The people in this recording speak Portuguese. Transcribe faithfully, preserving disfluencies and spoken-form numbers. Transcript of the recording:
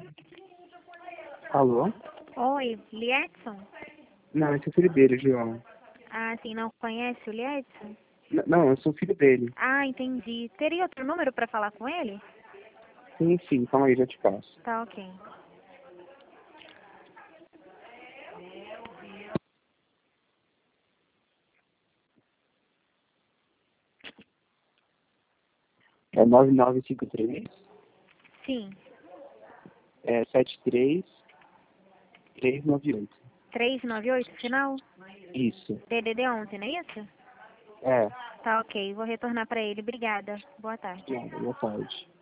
Alô? Oi, Liedson? Não, esse é o filho dele, João. Ah, sim, não conhece o Liedson? N- Não, eu sou filho dele. Ah, entendi. Teria outro número para falar com ele? Sim, sim, calma aí, já te passo. Tá, ok. É nove nove cinco três, Sim, é sete três três nove oito. três nove oito, final? Isso. D D D onze, não é isso? É, Tá, ok. Vou retornar para ele. Obrigada. Boa tarde. boa tarde.